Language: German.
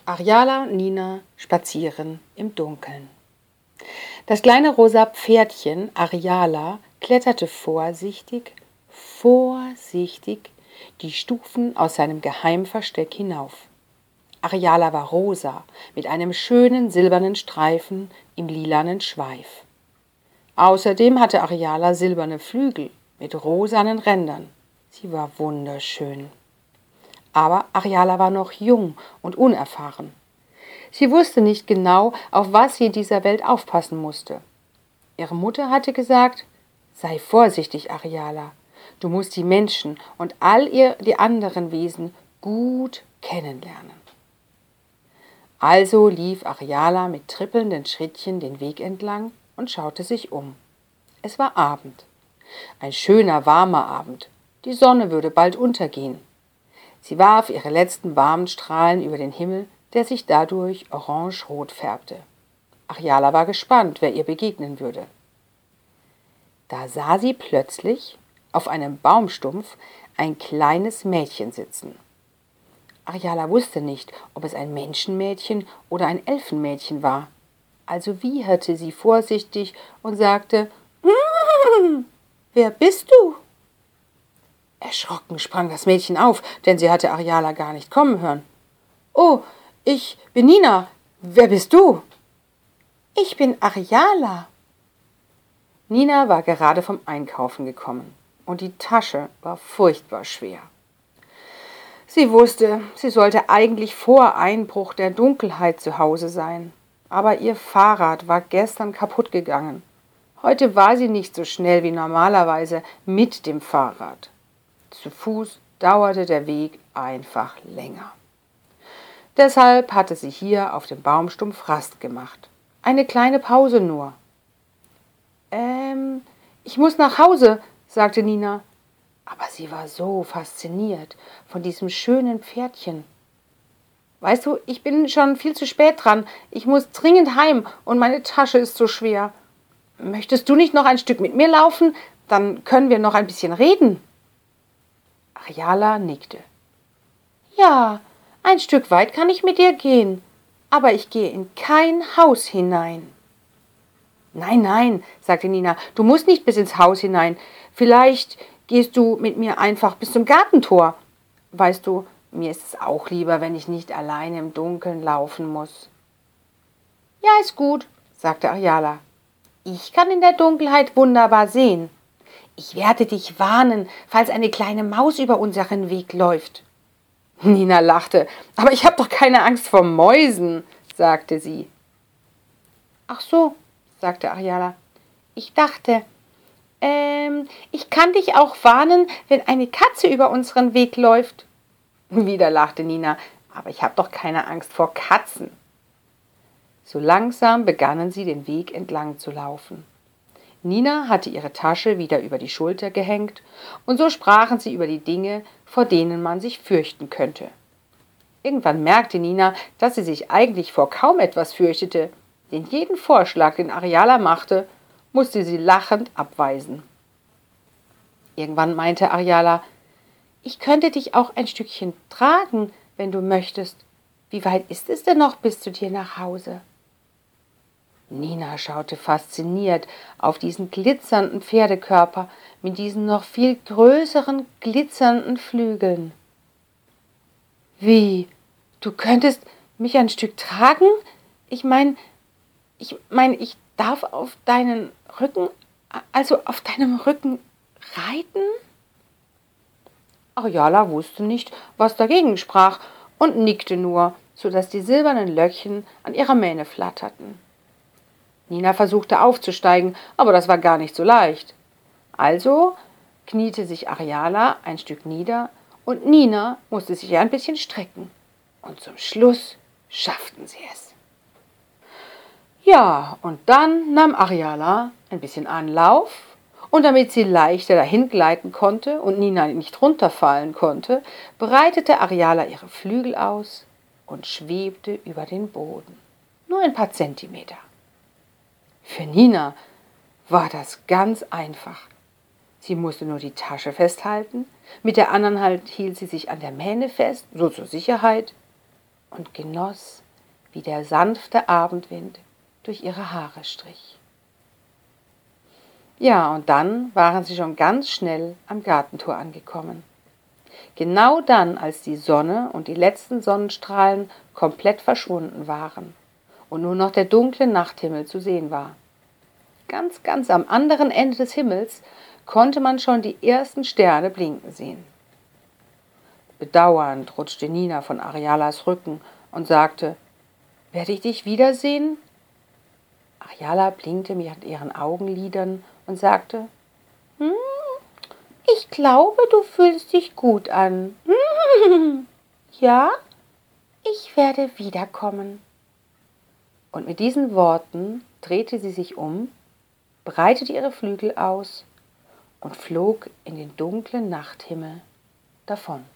Ariala und Nina spazieren im Dunkeln. Das kleine rosa Pferdchen Ariala kletterte vorsichtig die Stufen aus seinem Geheimversteck hinauf. Ariala war rosa, mit einem schönen silbernen Streifen im lilanen Schweif. Außerdem hatte Ariala silberne Flügel mit rosanen Rändern. Sie war wunderschön. Aber Ariala war noch jung und unerfahren. Sie wusste nicht genau, auf was sie in dieser Welt aufpassen musste. Ihre Mutter hatte gesagt: Sei vorsichtig, Ariala. Du musst die Menschen und die anderen Wesen gut kennenlernen. Also lief Ariala mit trippelnden Schrittchen den Weg entlang und schaute sich um. Es war Abend. Ein schöner, warmer Abend. Die Sonne würde bald untergehen. Sie warf ihre letzten warmen Strahlen über den Himmel, der sich dadurch orange-rot färbte. Ariala war gespannt, wer ihr begegnen würde. Da sah sie plötzlich auf einem Baumstumpf ein kleines Mädchen sitzen. Ariala wusste nicht, ob es ein Menschenmädchen oder ein Elfenmädchen war. Also wieherte sie vorsichtig und sagte: Wer bist du? Erschrocken sprang das Mädchen auf, denn sie hatte Ariala gar nicht kommen hören. »Oh, ich bin Nina. Wer bist du?« »Ich bin Ariala.« Nina war gerade vom Einkaufen gekommen und die Tasche war furchtbar schwer. Sie wusste, sie sollte eigentlich vor Einbruch der Dunkelheit zu Hause sein, aber ihr Fahrrad war gestern kaputt gegangen. Heute war sie nicht so schnell wie normalerweise mit dem Fahrrad. Zu Fuß dauerte der Weg einfach länger. Deshalb hatte sie hier auf dem Baumstumpf Rast gemacht. Eine kleine Pause nur. Ich muss nach Hause, sagte Nina. Aber sie war so fasziniert von diesem schönen Pferdchen. Weißt du, ich bin schon viel zu spät dran. Ich muss dringend heim und meine Tasche ist so schwer. Möchtest du nicht noch ein Stück mit mir laufen? Dann können wir noch ein bisschen reden. Ariala nickte. Ja, ein Stück weit kann ich mit dir gehen, aber ich gehe in kein Haus hinein. Nein, nein, sagte Nina, du musst nicht bis ins Haus hinein. Vielleicht gehst du mit mir einfach bis zum Gartentor. Weißt du, mir ist es auch lieber, wenn ich nicht allein im Dunkeln laufen muss. Ja, ist gut, sagte Ariala. Ich kann in der Dunkelheit wunderbar sehen. Ich werde dich warnen, falls eine kleine Maus über unseren Weg läuft. Nina lachte. Aber ich habe doch keine Angst vor Mäusen, sagte sie. Ach so, sagte Ariala. Ich dachte, ich kann dich auch warnen, wenn eine Katze über unseren Weg läuft. Wieder lachte Nina. Aber ich habe doch keine Angst vor Katzen. So langsam begannen sie, den Weg entlang zu laufen. Nina hatte ihre Tasche wieder über die Schulter gehängt, und so sprachen sie über die Dinge, vor denen man sich fürchten könnte. Irgendwann merkte Nina, dass sie sich eigentlich vor kaum etwas fürchtete, denn jeden Vorschlag, den Ariala machte, musste sie lachend abweisen. Irgendwann meinte Ariala: Ich könnte dich auch ein Stückchen tragen, wenn du möchtest. Wie weit ist es denn noch bis zu dir nach Hause? Nina schaute fasziniert auf diesen glitzernden Pferdekörper mit diesen noch viel größeren, glitzernden Flügeln. Wie? Du könntest mich ein Stück tragen? Ich meine, ich darf auf deinem Rücken reiten? Ariala wusste nicht, was dagegen sprach und nickte nur, sodass die silbernen Löckchen an ihrer Mähne flatterten. Nina versuchte aufzusteigen, aber das war gar nicht so leicht. Also kniete sich Ariala ein Stück nieder und Nina musste sich ein bisschen strecken. Und zum Schluss schafften sie es. Ja, und dann nahm Ariala ein bisschen Anlauf, und damit sie leichter dahin gleiten konnte und Nina nicht runterfallen konnte, breitete Ariala ihre Flügel aus und schwebte über den Boden. Nur ein paar Zentimeter. Für Nina war das ganz einfach. Sie musste nur die Tasche festhalten, mit der anderen Hand hielt sie sich an der Mähne fest, so zur Sicherheit. und genoss, wie der sanfte Abendwind durch ihre Haare strich. Ja, und dann waren sie schon ganz schnell am Gartentor angekommen. Genau dann, als die Sonne und die letzten Sonnenstrahlen komplett verschwunden waren und nur noch der dunkle Nachthimmel zu sehen war. Ganz am anderen Ende des Himmels konnte man schon die ersten Sterne blinken sehen. Bedauernd rutschte Nina von Arialas Rücken und sagte: »Werde ich dich wiedersehen?« Ariala blinkte mit ihren Augenlidern und sagte: »Ich glaube, du fühlst dich gut an. Ja, ich werde wiederkommen.« Und mit diesen Worten drehte sie sich um, breitete ihre Flügel aus und flog in den dunklen Nachthimmel davon.